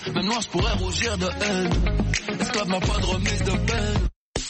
Même moi je pourrais rougir de haine. Esclave n'a pas de remise de peine.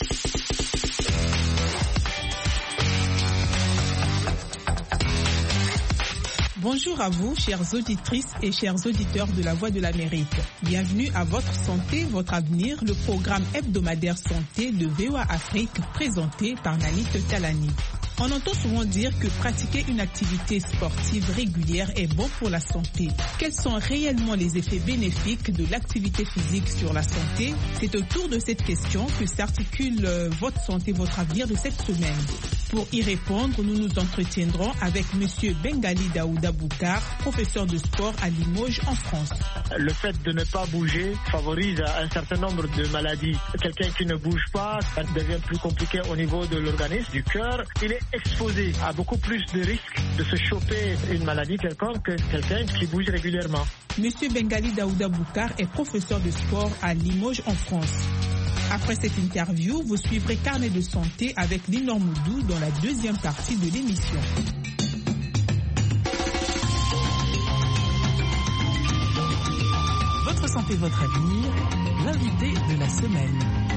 Bonjour à vous, chères auditrices et chers auditeurs de La Voix de l'Amérique. Bienvenue à Votre Santé, Votre Avenir, le programme hebdomadaire santé de VOA Afrique présenté par Nanit Talani. On entend souvent dire que pratiquer une activité sportive régulière est bon pour la santé. Quels sont réellement les effets bénéfiques de l'activité physique sur la santé? C'est autour de cette question que s'articule Votre Santé, Votre Avenir de cette semaine. Pour y répondre, nous nous entretiendrons avec M. Bengali Daouda Boukar, professeur de sport à Limoges en France. Le fait de ne pas bouger favorise un certain nombre de maladies. Quelqu'un qui ne bouge pas, ça devient plus compliqué au niveau de l'organisme, du cœur. Il est exposé à beaucoup plus de risques de se choper une maladie quelconque que quelqu'un qui bouge régulièrement. M. Bengali Daouda Boukar est professeur de sport à Limoges en France. Après cette interview, vous suivrez Carnet de santé avec Linor Moudou dans la deuxième partie de l'émission. Votre santé, votre avenir, l'invité de la semaine.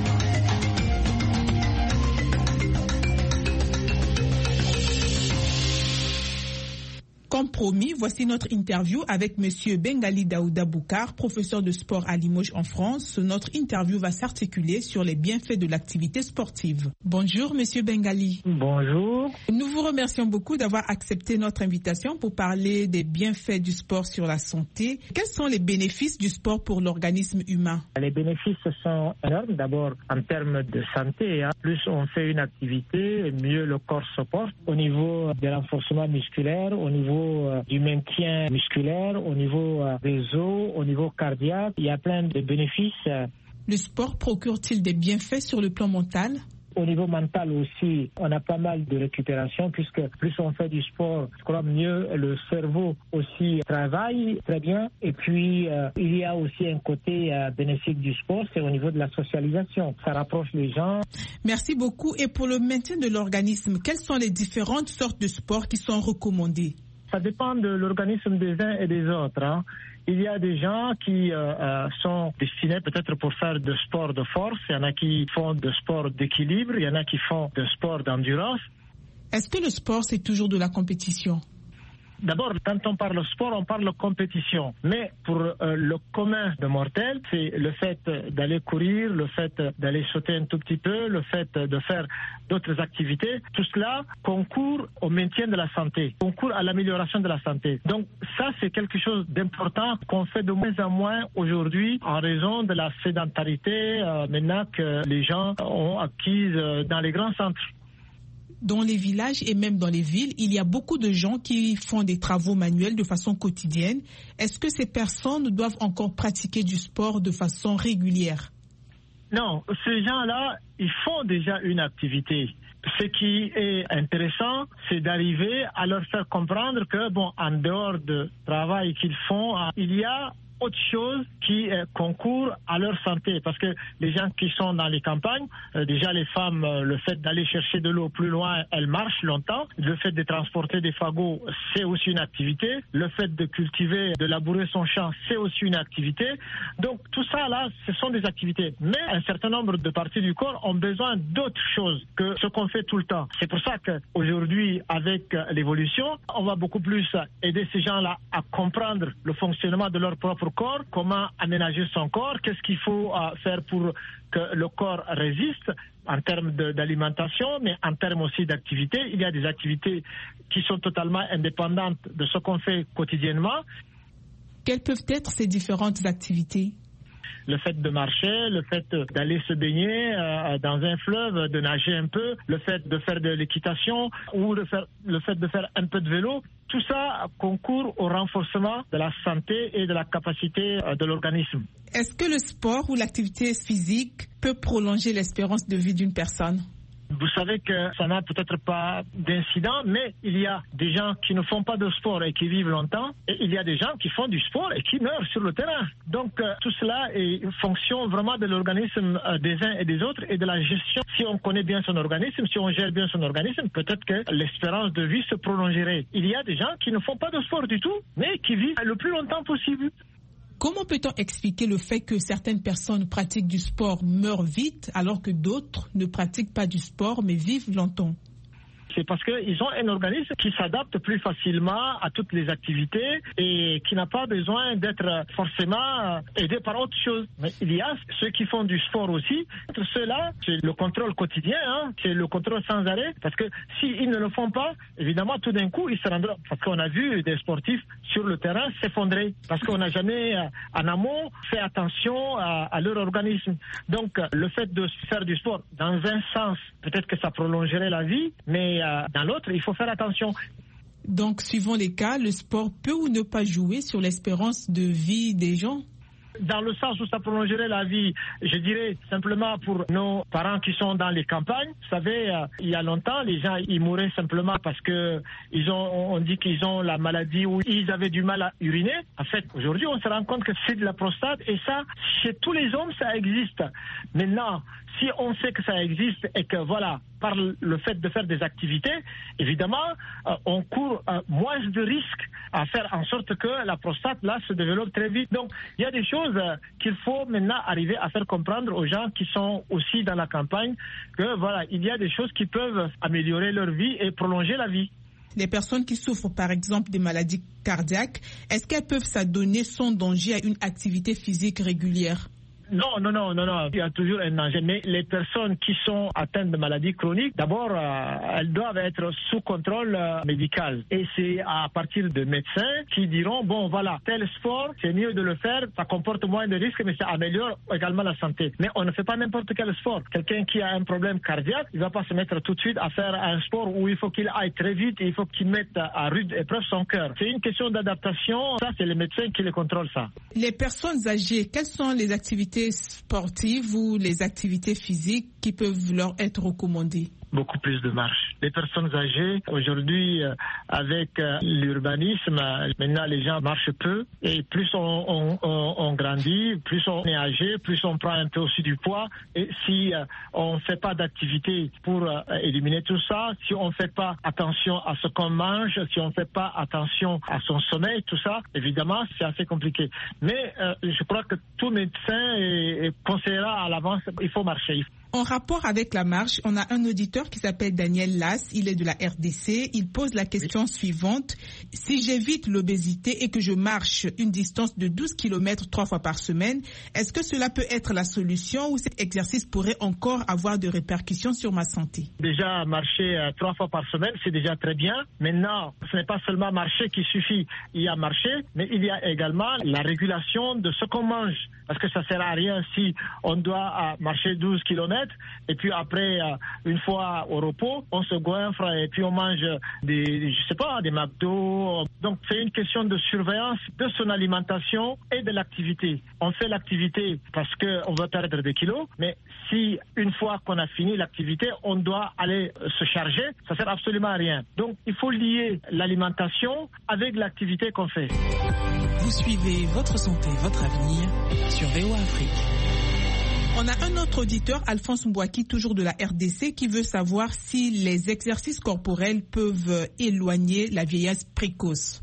Comme promis, voici notre interview avec M. Bengali Daouda Boukar, professeur de sport à Limoges en France. Notre interview va s'articuler sur les bienfaits de l'activité sportive. Bonjour M. Bengali. Bonjour. Nous vous remercions beaucoup d'avoir accepté notre invitation pour parler des bienfaits du sport sur la santé. Quels sont les bénéfices du sport pour l'organisme humain? Les bénéfices sont énormes. D'abord, en termes de santé, plus on fait une activité, mieux le corps se porte. Au niveau du renforcement musculaire, au niveau du maintien musculaire, au niveau des os, au niveau cardiaque, il y a plein de bénéfices. Le sport procure-t-il des bienfaits sur le plan mental? Au niveau mental aussi, on a pas mal de récupération puisque plus on fait du sport, je crois mieux le cerveau aussi travaille très bien. Et puis, il y a aussi un côté bénéfique du sport, c'est au niveau de la socialisation. Ça rapproche les gens. Merci beaucoup. Et pour le maintien de l'organisme, quelles sont les différentes sortes de sports qui sont recommandées? Ça dépend de l'organisme des uns et des autres. Il y a des gens qui sont destinés peut-être pour faire de sport de force. Il y en a qui font de sport d'équilibre. Il y en a qui font de sport d'endurance. Est-ce que le sport, c'est toujours de la compétition? D'abord, quand on parle sport, on parle compétition. Mais pour le commun de mortels, c'est le fait d'aller courir, le fait d'aller sauter un tout petit peu, le fait de faire d'autres activités. Tout cela concourt au maintien de la santé, concourt à l'amélioration de la santé. Donc ça, c'est quelque chose d'important qu'on fait de moins en moins aujourd'hui en raison de la sédentarité maintenant que les gens ont acquise dans les grands centres. Dans les villages et même dans les villes, il y a beaucoup de gens qui font des travaux manuels de façon quotidienne. Est-ce que ces personnes doivent encore pratiquer du sport de façon régulière? Non, ces gens-là, ils font déjà une activité. Ce qui est intéressant, c'est d'arriver à leur faire comprendre que, en dehors du travail qu'ils font, il y a autre chose qui concourt à leur santé. Parce que les gens qui sont dans les campagnes, déjà les femmes, le fait d'aller chercher de l'eau plus loin, elles marchent longtemps. Le fait de transporter des fagots, c'est aussi une activité. Le fait de cultiver, de labourer son champ, c'est aussi une activité. Donc tout ça là, ce sont des activités. Mais un certain nombre de parties du corps ont besoin d'autres choses que ce qu'on fait tout le temps. C'est pour ça qu'aujourd'hui, avec l'évolution, on va beaucoup plus aider ces gens-là à comprendre le fonctionnement de leur propre corps, comment aménager son corps, qu'est-ce qu'il faut faire pour que le corps résiste en termes d'alimentation, mais en termes aussi d'activité. Il y a des activités qui sont totalement indépendantes de ce qu'on fait quotidiennement. Quelles peuvent être ces différentes activités? Le fait de marcher, le fait d'aller se baigner dans un fleuve, de nager un peu, le fait de faire de l'équitation ou le fait de faire un peu de vélo, tout ça concourt au renforcement de la santé et de la capacité de l'organisme. Est-ce que le sport ou l'activité physique peut prolonger l'espérance de vie d'une personne? Vous savez que ça n'a peut-être pas d'incident, mais il y a des gens qui ne font pas de sport et qui vivent longtemps, et il y a des gens qui font du sport et qui meurent sur le terrain. Donc tout cela est une fonction vraiment de l'organisme des uns et des autres et de la gestion. Si on connaît bien son organisme, si on gère bien son organisme, peut-être que l'espérance de vie se prolongerait. Il y a des gens qui ne font pas de sport du tout, mais qui vivent le plus longtemps possible. Comment peut-on expliquer le fait que certaines personnes pratiquent du sport meurent vite alors que d'autres ne pratiquent pas du sport mais vivent longtemps? C'est parce qu'ils ont un organisme qui s'adapte plus facilement à toutes les activités et qui n'a pas besoin d'être forcément aidé par autre chose. Mais il y a ceux qui font du sport aussi. Ceux-là, c'est le contrôle quotidien, c'est le contrôle sans arrêt. Parce que s'ils ne le font pas, évidemment, tout d'un coup, ils se rendront. Parce qu'on a vu des sportifs sur le terrain s'effondrer. Parce qu'on n'a jamais, en amont, fait attention à leur organisme. Donc, le fait de faire du sport, dans un sens, peut-être que ça prolongerait la vie, mais dans l'autre, il faut faire attention. Donc, suivant les cas, le sport peut ou ne pas jouer sur l'espérance de vie des gens? Dans le sens où ça prolongerait la vie, je dirais simplement pour nos parents qui sont dans les campagnes. Vous savez, il y a longtemps, les gens ils mouraient simplement parce que on dit qu'ils ont la maladie ou ils avaient du mal à uriner. En fait, aujourd'hui, on se rend compte que c'est de la prostate et ça, chez tous les hommes, ça existe. Maintenant, si on sait que ça existe et que voilà, par le fait de faire des activités, évidemment, on court moins de risques à faire en sorte que la prostate là se développe très vite. Donc, il y a des choses qu'il faut maintenant arriver à faire comprendre aux gens qui sont aussi dans la campagne que voilà, il y a des choses qui peuvent améliorer leur vie et prolonger la vie. Les personnes qui souffrent par exemple des maladies cardiaques, est-ce qu'elles peuvent s'adonner sans danger à une activité physique régulière? Non, il y a toujours un danger. Mais les personnes qui sont atteintes de maladies chroniques, d'abord, elles doivent être sous contrôle médical. Et c'est à partir de médecins qui diront, bon, voilà, tel sport, c'est mieux de le faire, ça comporte moins de risques, mais ça améliore également la santé. Mais on ne fait pas n'importe quel sport. Quelqu'un qui a un problème cardiaque, il ne va pas se mettre tout de suite à faire un sport où il faut qu'il aille très vite et il faut qu'il mette à rude épreuve son cœur. C'est une question d'adaptation. Ça, c'est les médecins qui les contrôlent, ça. Les personnes âgées, quelles sont les activités sportives ou les activités physiques qui peuvent leur être recommandées? Beaucoup plus de marche. Les personnes âgées, aujourd'hui, avec l'urbanisme, maintenant les gens marchent peu. Et plus on grandit, plus on est âgé, plus on prend un peu aussi du poids. Et si on ne fait pas d'activité pour éliminer tout ça, si on ne fait pas attention à ce qu'on mange, si on ne fait pas attention à son sommeil, tout ça, évidemment, c'est assez compliqué. Mais je crois que tout médecin conseillera à l'avance, il faut marcher. En rapport avec la marche, on a un auditeur qui s'appelle Daniel Lass, il est de la RDC. Il pose la question suivante. Si j'évite l'obésité et que je marche une distance de 12 km 3 fois par semaine, est-ce que cela peut être la solution ou cet exercice pourrait encore avoir des répercussions sur ma santé? Déjà, marcher 3 fois par semaine, c'est déjà très bien. Maintenant, ce n'est pas seulement marcher qui suffit. Il y a marcher, mais il y a également la régulation de ce qu'on mange. Parce que ça ne sert à rien si on doit marcher 12 km et puis après, une fois au repos, on se goinfre et puis on mange des McDo. Donc c'est une question de surveillance de son alimentation et de l'activité. On fait l'activité parce qu'on veut perdre des kilos, mais si une fois qu'on a fini l'activité, on doit aller se charger, ça ne sert absolument à rien. Donc il faut lier l'alimentation avec l'activité qu'on fait. Vous suivez Votre Santé, Votre Avenir sur VOA Afrique. On a un autre auditeur, Alphonse Mbouaki, toujours de la RDC, qui veut savoir si les exercices corporels peuvent éloigner la vieillesse précoce.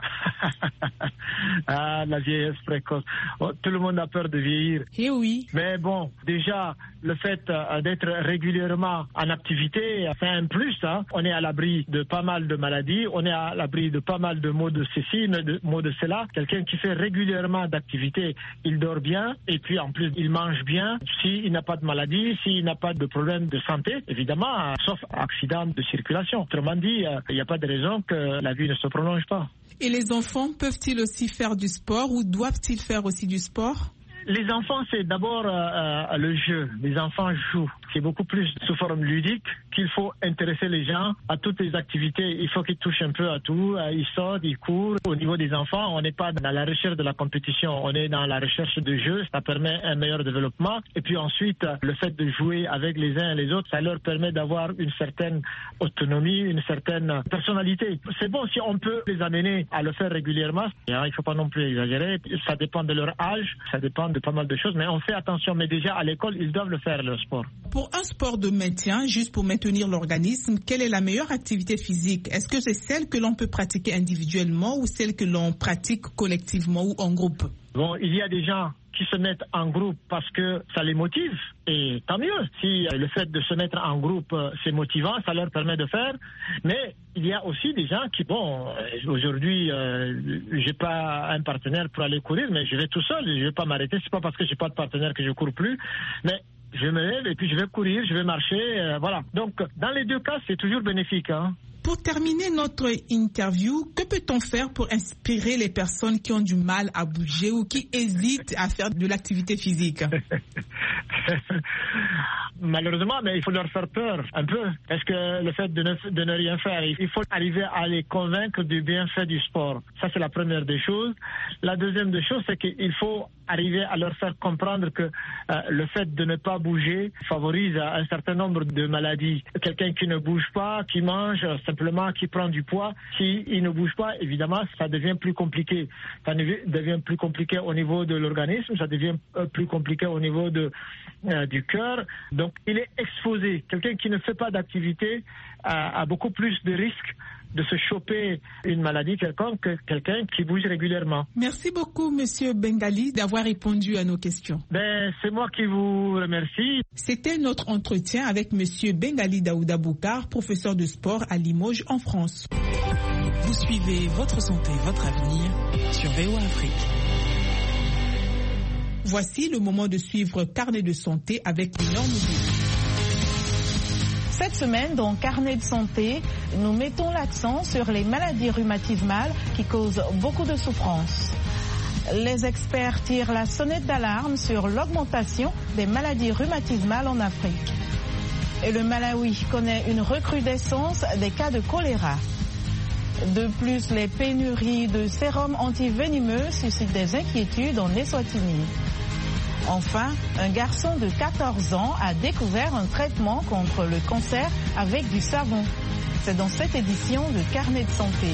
Ah, la vieillesse précoce. Oh, tout le monde a peur de vieillir. Eh oui. Mais bon, déjà, le fait d'être régulièrement en activité, c'est un plus. On est à l'abri de pas mal de maladies, on est à l'abri de pas mal de maux de ceci, de maux de cela. Quelqu'un qui fait régulièrement d'activité, il dort bien et puis en plus, il mange bien. S'il n'a pas de maladie, s'il n'a pas de problème de santé, évidemment, sauf accident de circulation. Autrement dit, il n'y a pas de raison que la vie ne se prolonge pas. Et les enfants peuvent-ils aussi faire du sport ou doivent-ils faire aussi du sport? Les enfants, c'est d'abord le jeu. Les enfants jouent. C'est beaucoup plus sous forme ludique qu'il faut intéresser les gens à toutes les activités. Il faut qu'ils touchent un peu à tout. Ils sortent, ils courent. Au niveau des enfants, on n'est pas dans la recherche de la compétition. On est dans la recherche de jeu. Ça permet un meilleur développement. Et puis ensuite, le fait de jouer avec les uns et les autres, ça leur permet d'avoir une certaine autonomie, une certaine personnalité. C'est bon si on peut les amener à le faire régulièrement. Il ne faut pas non plus exagérer. Ça dépend de leur âge. Ça dépend de pas mal de choses, mais on fait attention. Mais déjà, à l'école, ils doivent le faire, le sport. Pour un sport de maintien, juste pour maintenir l'organisme, quelle est la meilleure activité physique? Est-ce que c'est celle que l'on peut pratiquer individuellement ou celle que l'on pratique collectivement ou en groupe? Bon, il y a des gens qui se mettent en groupe parce que ça les motive, et tant mieux. Si le fait de se mettre en groupe, c'est motivant, ça leur permet de faire. Mais il y a aussi des gens qui, bon, aujourd'hui, j'ai pas un partenaire pour aller courir, mais je vais tout seul, je vais pas m'arrêter. C'est pas parce que j'ai pas de partenaire que je cours plus, mais je me lève et puis je vais courir, je vais marcher, voilà. Donc, dans les deux cas, c'est toujours bénéfique, hein. Pour terminer notre interview, que peut-on faire pour inspirer les personnes qui ont du mal à bouger ou qui hésitent à faire de l'activité physique? Malheureusement, mais il faut leur faire peur un peu. Parce que le fait de ne rien faire, il faut arriver à les convaincre du bienfait du sport. Ça, c'est la première des choses. La deuxième des choses, c'est qu'il faut arriver à leur faire comprendre que le fait de ne pas bouger favorise un certain nombre de maladies. Quelqu'un qui ne bouge pas, qui mange simplement, qui prend du poids, s'il ne bouge pas, évidemment, ça devient plus compliqué. Ça devient plus compliqué au niveau de l'organisme, ça devient plus compliqué au niveau du cœur. Donc, il est exposé. Quelqu'un qui ne fait pas d'activité a beaucoup plus de risques de se choper une maladie quelconque que quelqu'un qui bouge régulièrement. Merci beaucoup, Monsieur Bengali, d'avoir répondu à nos questions. C'est moi qui vous remercie. C'était notre entretien avec Monsieur Bengali Daouda Boukar, professeur de sport à Limoges, en France. Vous suivez Votre Santé, Votre Avenir sur VOA Afrique. Voici le moment de suivre Carnet de santé avec Léon Moubou. Cette semaine, dans Carnet de santé, nous mettons l'accent sur les maladies rhumatismales qui causent beaucoup de souffrance. Les experts tirent la sonnette d'alarme sur l'augmentation des maladies rhumatismales en Afrique. Et le Malawi connaît une recrudescence des cas de choléra. De plus, les pénuries de sérum antivenimeux suscitent des inquiétudes en Eswatini. Enfin, un garçon de 14 ans a découvert un traitement contre le cancer avec du savon. C'est dans cette édition de Carnet de santé.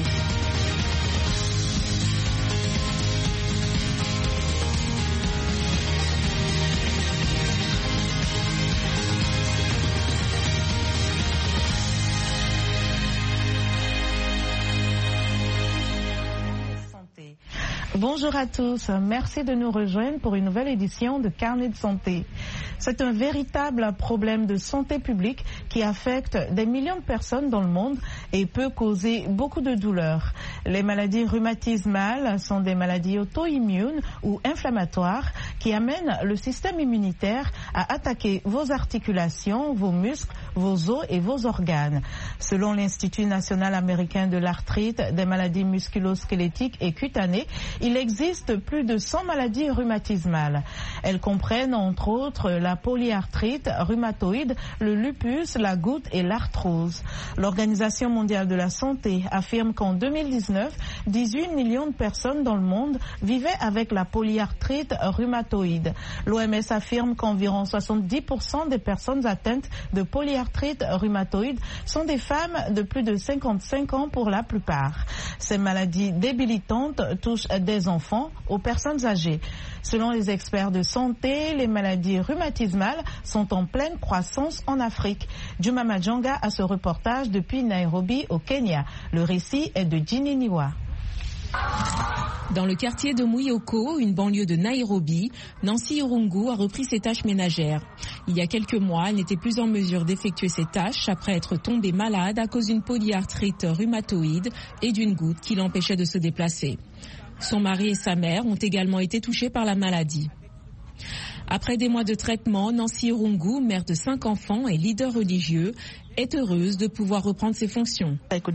Bonjour à tous, merci de nous rejoindre pour une nouvelle édition de Carnet de santé. C'est un véritable problème de santé publique qui affecte des millions de personnes dans le monde et peut causer beaucoup de douleurs. Les maladies rhumatismales sont des maladies auto-immunes ou inflammatoires qui amènent le système immunitaire à attaquer vos articulations, vos muscles, vos os et vos organes. Selon l'Institut national américain de l'arthrite, des maladies musculo-squelettiques et cutanées, il existe plus de 100 maladies rhumatismales. Elles comprennent entre autres la polyarthrite rhumatoïde, le lupus, la goutte et l'arthrose. L'Organisation mondiale de la santé affirme qu'en 2019, 18 millions de personnes dans le monde vivaient avec la polyarthrite rhumatoïde. L'OMS affirme qu'environ 70% des personnes atteintes de polyarthrite rhumatoïde sont des femmes de plus de 55 ans pour la plupart. Ces maladies débilitantes touchent des enfants aux personnes âgées. Selon les experts de santé, les maladies rhumatismales sont en pleine croissance en Afrique. Juma Majanga a ce reportage depuis Nairobi au Kenya. Le récit est de Ginny Niwa. Dans le quartier de Muyoko, une banlieue de Nairobi, Nancy Irungu a repris ses tâches ménagères. Il y a quelques mois, elle n'était plus en mesure d'effectuer ses tâches après être tombée malade à cause d'une polyarthrite rhumatoïde et d'une goutte qui l'empêchait de se déplacer. Son mari et sa mère ont également été touchés par la maladie. Après des mois de traitement, Nancy Irungu, mère de 5 enfants et leader religieux, est heureuse de pouvoir reprendre ses fonctions.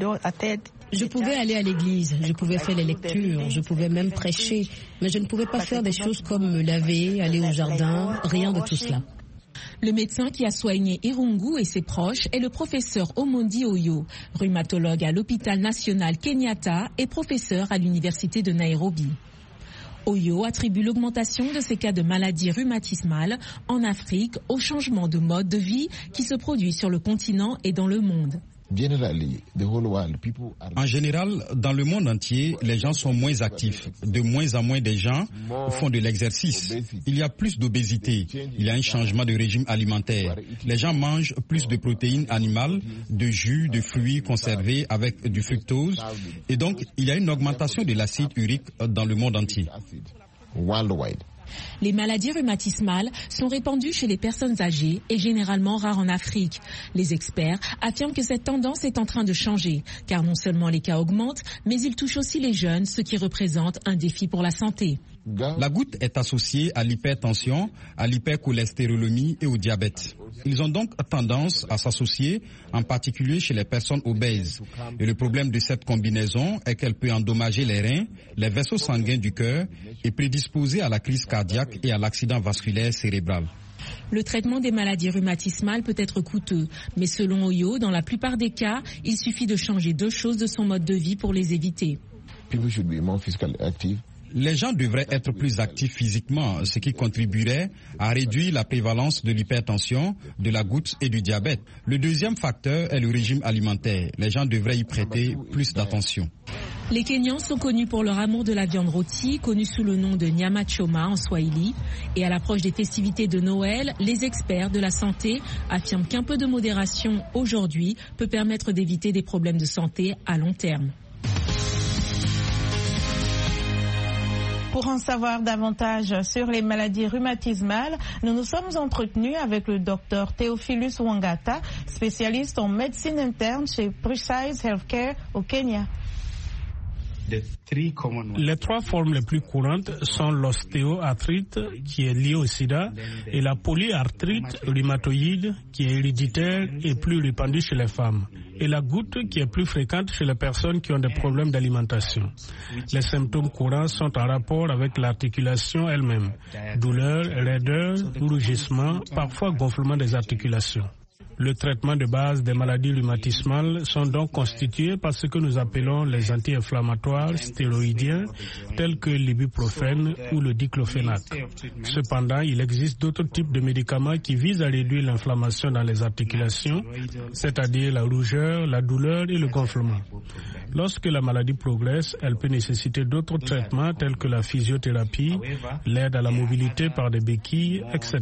Je pouvais aller à l'église, je pouvais faire les lectures, je pouvais même prêcher, mais je ne pouvais pas faire des choses comme me laver, aller au jardin, rien de tout cela. Le médecin qui a soigné Irungu et ses proches est le professeur Omondi Oyo, rhumatologue à l'hôpital national Kenyatta et professeur à l'université de Nairobi. Oyo attribue l'augmentation de ces cas de maladies rhumatismales en Afrique au changement de mode de vie qui se produit sur le continent et dans le monde. En général, dans le monde entier, les gens sont moins actifs. De moins en moins de gens font de l'exercice. Il y a plus d'obésité. Il y a un changement de régime alimentaire. Les gens mangent plus de protéines animales, de jus, de fruits conservés avec du fructose. Et donc, il y a une augmentation de l'acide urique dans le monde entier. Les maladies rhumatismales sont répandues chez les personnes âgées et généralement rares en Afrique. Les experts affirment que cette tendance est en train de changer, car non seulement les cas augmentent, mais ils touchent aussi les jeunes, ce qui représente un défi pour la santé. La goutte est associée à l'hypertension, à l'hypercholestérolémie et au diabète. Ils ont donc tendance à s'associer, en particulier chez les personnes obèses. Et le problème de cette combinaison est qu'elle peut endommager les reins, les vaisseaux sanguins du cœur et prédisposer à la crise cardiaque et à l'accident vasculaire cérébral. Le traitement des maladies rhumatismales peut être coûteux, mais selon Oyo, dans la plupart des cas, il suffit de changer 2 choses de son mode de vie pour les éviter. Les gens devraient être plus actifs physiquement, ce qui contribuerait à réduire la prévalence de l'hypertension, de la goutte et du diabète. Le deuxième facteur est le régime alimentaire. Les gens devraient y prêter plus d'attention. Les Kenyans sont connus pour leur amour de la viande rôtie, connue sous le nom de nyama choma en swahili. Et à l'approche des festivités de Noël, les experts de la santé affirment qu'un peu de modération aujourd'hui peut permettre d'éviter des problèmes de santé à long terme. Pour en savoir davantage sur les maladies rhumatismales, nous nous sommes entretenus avec le docteur Theophilus Wangata, spécialiste en médecine interne chez Precise Healthcare au Kenya. Les 3 formes les plus courantes sont l'ostéoarthrite, qui est liée au sida, et la polyarthrite rhumatoïde, qui est héréditaire et plus répandue chez les femmes, et la goutte, qui est plus fréquente chez les personnes qui ont des problèmes d'alimentation. Les symptômes courants sont en rapport avec l'articulation elle-même: douleur, raideur, rougissement, parfois gonflement des articulations. Le traitement de base des maladies rhumatismales sont donc constitués par ce que nous appelons les anti-inflammatoires stéroïdiens, tels que l'ibuprofène ou le diclofénac. Cependant, il existe d'autres types de médicaments qui visent à réduire l'inflammation dans les articulations, c'est-à-dire la rougeur, la douleur et le gonflement. Lorsque la maladie progresse, elle peut nécessiter d'autres traitements tels que la physiothérapie, l'aide à la mobilité par des béquilles, etc.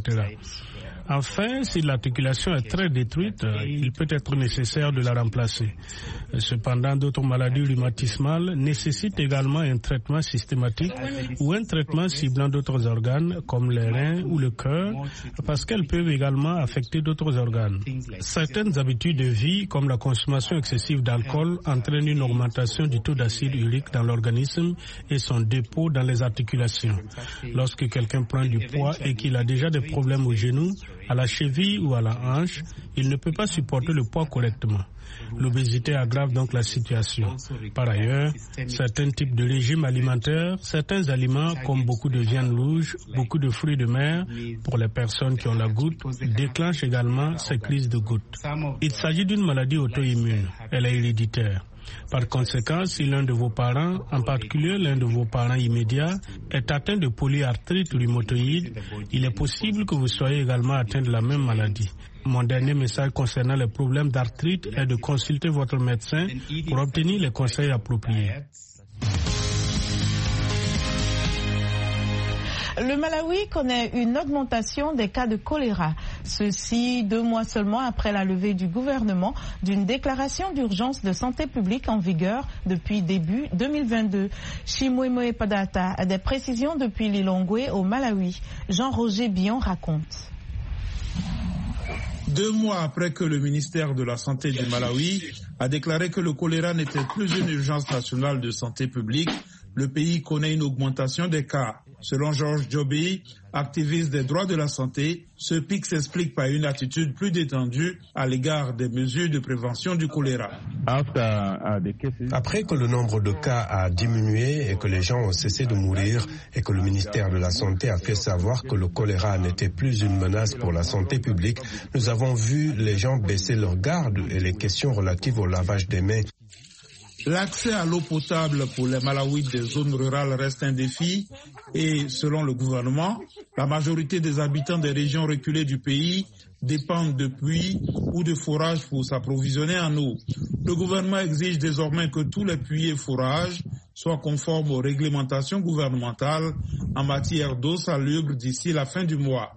Enfin, si l'articulation est très détruite, il peut être nécessaire de la remplacer. Cependant, d'autres maladies rhumatismales nécessitent également un traitement systématique ou un traitement ciblant d'autres organes comme les reins ou le cœur, parce qu'elles peuvent également affecter d'autres organes. Certaines habitudes de vie, comme la consommation excessive d'alcool, entraînent une augmentation du taux d'acide urique dans l'organisme et son dépôt dans les articulations. Lorsque quelqu'un prend du poids et qu'il a déjà des problèmes au genou, à la cheville ou à la hanche, il ne peut pas supporter le poids correctement. L'obésité aggrave donc la situation. Par ailleurs, certains types de régimes alimentaires, certains aliments comme beaucoup de viande rouge, beaucoup de fruits de mer, pour les personnes qui ont la goutte, déclenchent également ces crises de goutte. Il s'agit d'une maladie auto-immune. Elle est héréditaire. Par conséquent, si l'un de vos parents, en particulier l'un de vos parents immédiats, est atteint de polyarthrite rhumatoïde, il est possible que vous soyez également atteint de la même maladie. Mon dernier message concernant les problèmes d'arthrite est de consulter votre médecin pour obtenir les conseils appropriés. Le Malawi connaît une augmentation des cas de choléra. Ceci 2 mois seulement après la levée du gouvernement d'une déclaration d'urgence de santé publique en vigueur depuis début 2022. Chimwemwe Padata a des précisions depuis Lilongwe au Malawi. Jean-Roger Bion raconte. 2 mois après que le ministère de la Santé du Malawi a déclaré que le choléra n'était plus une urgence nationale de santé publique, le pays connaît une augmentation des cas. Selon Georges Joby, activiste des droits de la santé, ce pic s'explique par une attitude plus détendue à l'égard des mesures de prévention du choléra. Après que le nombre de cas a diminué et que les gens ont cessé de mourir et que le ministère de la Santé a fait savoir que le choléra n'était plus une menace pour la santé publique, nous avons vu les gens baisser leur garde et les questions relatives au lavage des mains. L'accès à l'eau potable pour les Malawites des zones rurales reste un défi et, selon le gouvernement, la majorité des habitants des régions reculées du pays dépendent de puits ou de forages pour s'approvisionner en eau. Le gouvernement exige désormais que tous les puits et forages soient conformes aux réglementations gouvernementales en matière d'eau salubre d'ici la fin du mois.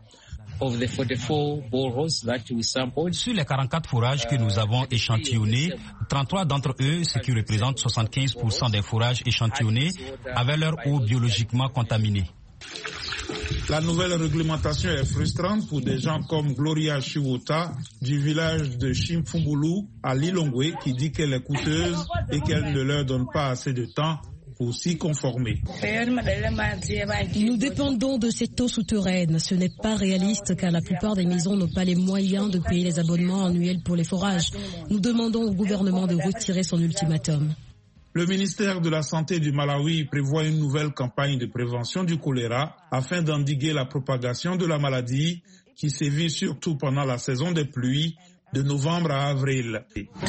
Sur les 44 forages que nous avons échantillonnés, 33 d'entre eux, ce qui représente 75% des forages échantillonnés, avaient leur eau biologiquement contaminée. La nouvelle réglementation est frustrante pour des gens comme Gloria Chiwota du village de Chimfumbulu à Lilongwe qui dit qu'elle est coûteuse et qu'elle ne leur donne pas assez de temps pour s'y conformer. Nous dépendons de cette eau souterraine. Ce n'est pas réaliste car la plupart des maisons n'ont pas les moyens de payer les abonnements annuels pour les forages. Nous demandons au gouvernement de retirer son ultimatum. Le ministère de la Santé du Malawi prévoit une nouvelle campagne de prévention du choléra afin d'endiguer la propagation de la maladie qui sévit surtout pendant la saison des pluies de novembre à avril.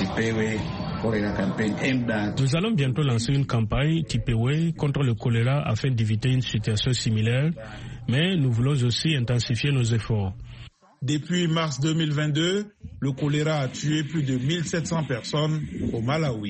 Nous allons bientôt lancer une campagne Tipewe contre le choléra afin d'éviter une situation similaire, mais nous voulons aussi intensifier nos efforts. Depuis mars 2022, le choléra a tué plus de 1700 personnes au Malawi.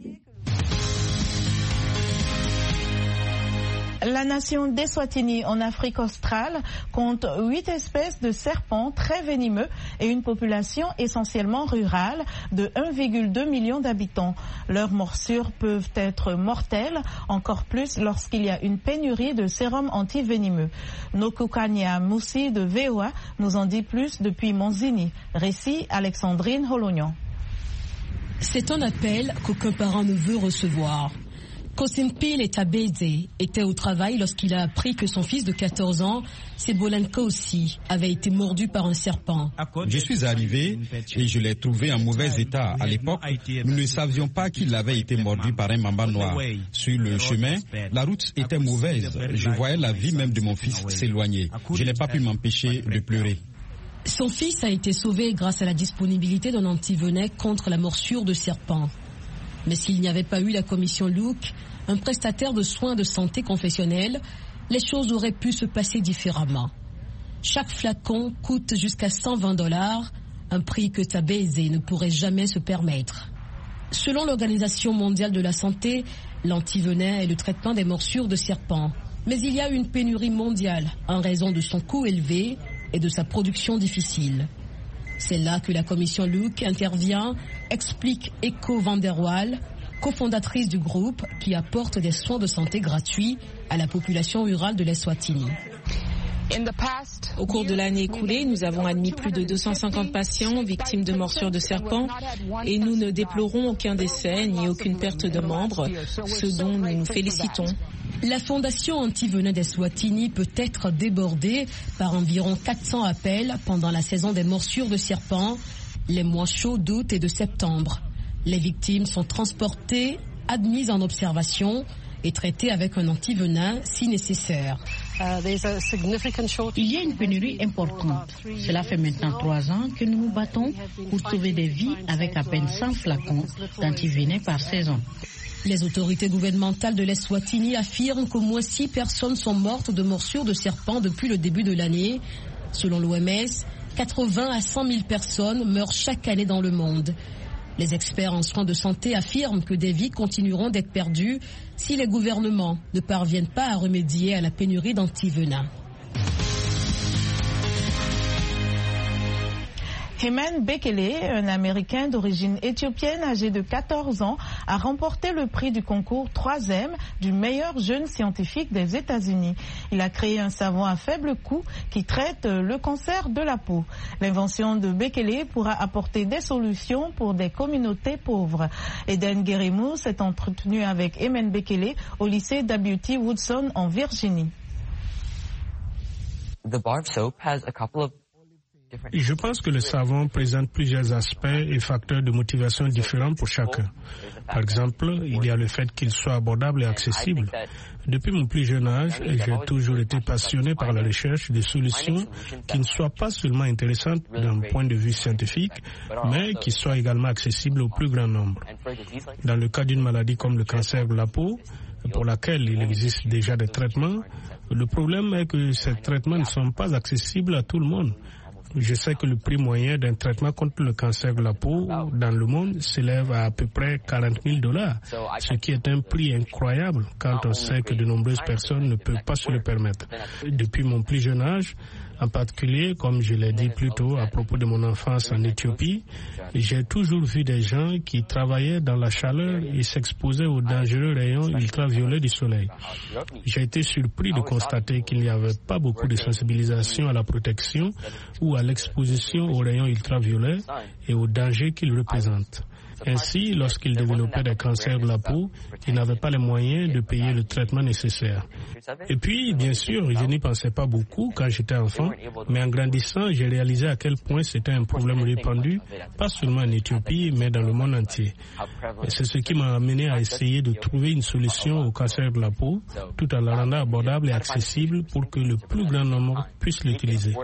La nation d'Eswatini en Afrique australe compte 8 espèces de serpents très venimeux et une population essentiellement rurale de 1,2 million d'habitants. Leurs morsures peuvent être mortelles, encore plus lorsqu'il y a une pénurie de sérum antivenimeux. Nokukania Moussi de VOA nous en dit plus depuis Monzini. Récit Alexandrine Holognan. C'est un appel qu'aucun parent ne veut recevoir. Kosimpil et Tabeze était au travail lorsqu'il a appris que son fils de 14 ans, Sebolanka aussi, avait été mordu par un serpent. Je suis arrivé et je l'ai trouvé en mauvais état. À l'époque, nous ne savions pas qu'il avait été mordu par un mamba noir. Sur le chemin, la route était mauvaise. Je voyais la vie même de mon fils s'éloigner. Je n'ai pas pu m'empêcher de pleurer. Son fils a été sauvé grâce à la disponibilité d'un antivenin contre la morsure de serpent. Mais s'il n'y avait pas eu la commission Luke, un prestataire de soins de santé confessionnels, les choses auraient pu se passer différemment. Chaque flacon coûte jusqu'à $120, un prix que Tabeze ne pourrait jamais se permettre. Selon l'Organisation mondiale de la santé, l'antivenin est le traitement des morsures de serpents. Mais il y a une pénurie mondiale en raison de son coût élevé et de sa production difficile. C'est là que la commission Luke intervient, explique Echo van der Waal, cofondatrice du groupe qui apporte des soins de santé gratuits à la population rurale de l'Eswatini. Au cours de l'année écoulée, nous avons admis plus de 250 patients victimes de morsures de serpents et nous ne déplorons aucun décès ni aucune perte de membres, ce dont nous nous félicitons. La fondation anti-venin d'Eswatini peut être débordée par environ 400 appels pendant la saison des morsures de serpents, les mois chauds d'août et de septembre. Les victimes sont transportées, admises en observation et traitées avec un anti-venin si nécessaire. Il y a une pénurie importante. Cela fait maintenant 3 ans que nous nous battons pour sauver des vies avec à peine 100 flacons d'antivenin par saison. Les autorités gouvernementales de l'Eswatini affirment qu'au moins 6 personnes sont mortes de morsures de serpents depuis le début de l'année. Selon l'OMS, 80 à 100 000 personnes meurent chaque année dans le monde. Les experts en soins de santé affirment que des vies continueront d'être perdues si les gouvernements ne parviennent pas à remédier à la pénurie d'antivenin. Heman Bekele, un Américain d'origine éthiopienne âgé de 14 ans, a remporté le prix du concours 3e du meilleur jeune scientifique des États-Unis. Il a créé un savon à faible coût qui traite le cancer de la peau. L'invention de Bekele pourra apporter des solutions pour des communautés pauvres. Eden Guérimou s'est entretenu avec Heman Bekele au lycée W.T. Woodson en Virginie. The bar of soap has a couple of Je pense que le savon présente plusieurs aspects et facteurs de motivation différents pour chacun. Par exemple, il y a le fait qu'il soit abordable et accessible. Depuis mon plus jeune âge, j'ai toujours été passionné par la recherche de solutions qui ne soient pas seulement intéressantes d'un point de vue scientifique, mais qui soient également accessibles au plus grand nombre. Dans le cas d'une maladie comme le cancer de la peau, pour laquelle il existe déjà des traitements, le problème est que ces traitements ne sont pas accessibles à tout le monde. Je sais que le prix moyen d'un traitement contre le cancer de la peau dans le monde s'élève à peu près $40,000, ce qui est un prix incroyable quand on sait que de nombreuses personnes ne peuvent pas se le permettre. Depuis mon plus jeune âge, en particulier, comme je l'ai dit plus tôt à propos de mon enfance en Éthiopie, j'ai toujours vu des gens qui travaillaient dans la chaleur et s'exposaient aux dangereux rayons ultraviolets du soleil. J'ai été surpris de constater qu'il n'y avait pas beaucoup de sensibilisation à la protection ou à l'exposition aux rayons ultraviolets et aux dangers qu'ils représentent. Ainsi, lorsqu'ils développaient des cancers de la peau, ils n'avaient pas les moyens de payer le traitement nécessaire. Et puis, bien sûr, je n'y pensais pas beaucoup quand j'étais enfant, mais en grandissant, j'ai réalisé à quel point c'était un problème répandu, pas seulement en Éthiopie, mais dans le monde entier. Et c'est ce qui m'a amené à essayer de trouver une solution au cancer de la peau, tout en la rendant abordable et accessible pour que le plus grand nombre puisse l'utiliser.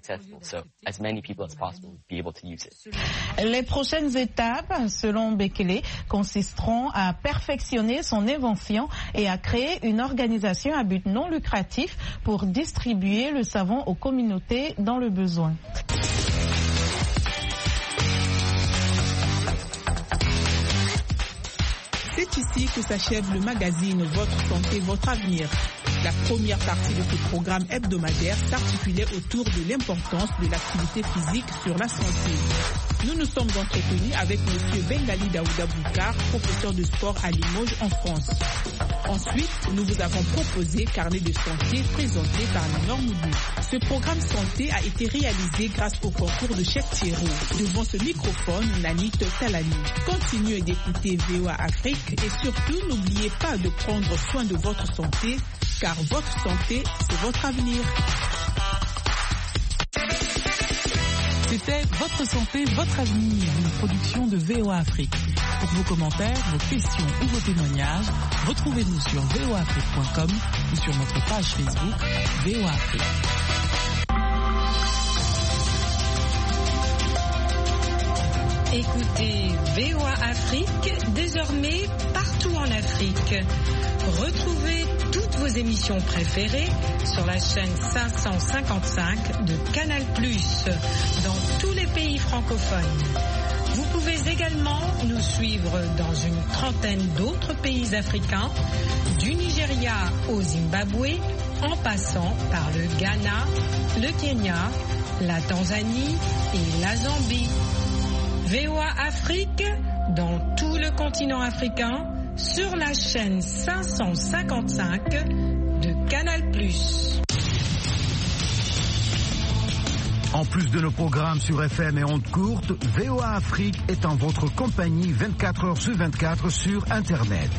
Les prochaines étapes, selon Bekele, consisteront à perfectionner son invention et à créer une organisation à but non lucratif pour distribuer le savon aux communautés dans le besoin. C'est ici que s'achève le magazine Votre Santé, Votre Avenir. La première partie de ce programme hebdomadaire s'articulait autour de l'importance de l'activité physique sur la santé. Nous nous sommes entretenus avec M. Bengali Daouda Boukar, professeur de sport à Limoges en France. Ensuite, nous vous avons proposé Carnet de santé présenté par Léonore Moudou. Ce programme santé a été réalisé grâce au concours de Cheikh Thierry. Devant ce microphone, Nanit Talani. Continuez d'écouter VOA Afrique et surtout n'oubliez pas de prendre soin de votre santé, car votre santé, c'est votre avenir. C'était Votre santé, votre avenir, une production de VOA Afrique. Pour vos commentaires, vos questions ou vos témoignages, retrouvez-nous sur voaafrique.com ou sur notre page Facebook VOA Afrique. Écoutez VOA Afrique désormais partout en Afrique. Retrouvez toutes vos émissions préférées sur la chaîne 555 de Canal+, dans tous les pays francophones. Vous pouvez également nous suivre dans une trentaine d'autres pays africains, du Nigeria au Zimbabwe, en passant par le Ghana, le Kenya, la Tanzanie et la Zambie. VOA Afrique, dans tout le continent africain, sur la chaîne 555 de Canal+. En plus de nos programmes sur FM et ondes courtes, VOA Afrique est en votre compagnie 24 heures sur 24 sur Internet.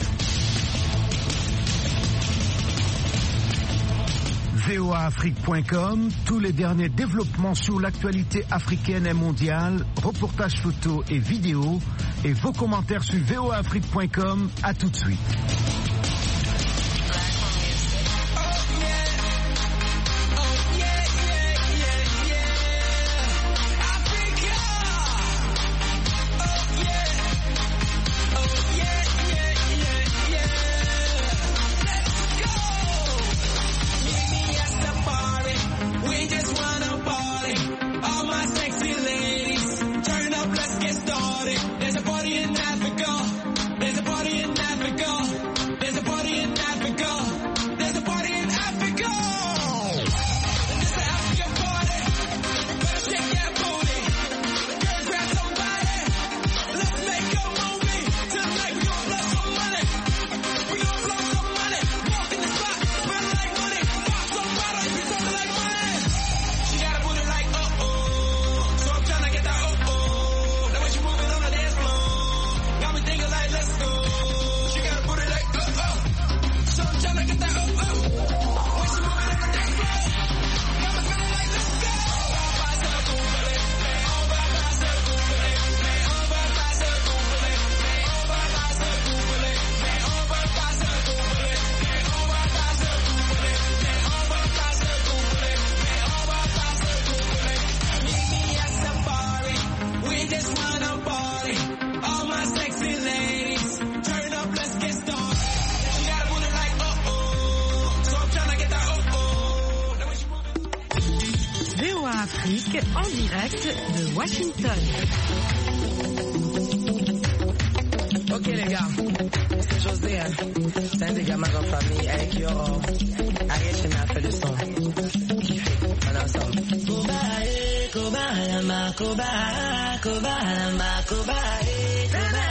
voaafrique.com, tous les derniers développements sur l'actualité africaine et mondiale, reportages photos et vidéos, et vos commentaires sur voaafrique.com. À tout de suite. There's a party in Africa. VOA Afrique en direct de Washington. Ok les gars, c'est José, hein. C'est un des gamins de famille avec Yo. Ariège m'a fait le son. Kiffé, on est ensemble. Koba, Koba, Koba, Koba, Koba, Koba,